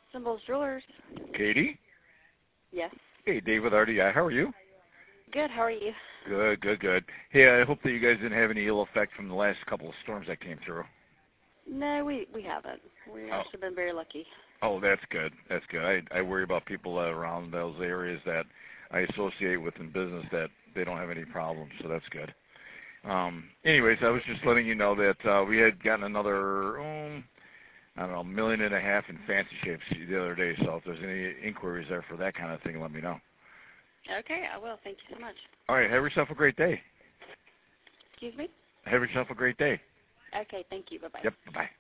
Symbols Jewelers. Katie? Yes. Hey, David RDI. How are you? Good. How are you? Good, good, good. Hey, I hope that you guys didn't have any ill effect from the last couple of storms that came through. No, we haven't. We've actually been very lucky. Oh, that's good. That's good. I worry about people around those areas that I associate with in business that they don't have any problems, so that's good. Anyways, I was just letting you know that we had gotten another, I don't know, $1.5 million in fancy shapes the other day, so if there's any inquiries there for that kind of thing, let me know. Okay, I will. Thank you so much. All right, have yourself a great day. Excuse me? Have yourself a great day. Okay, thank you. Bye-bye. Yep, bye-bye.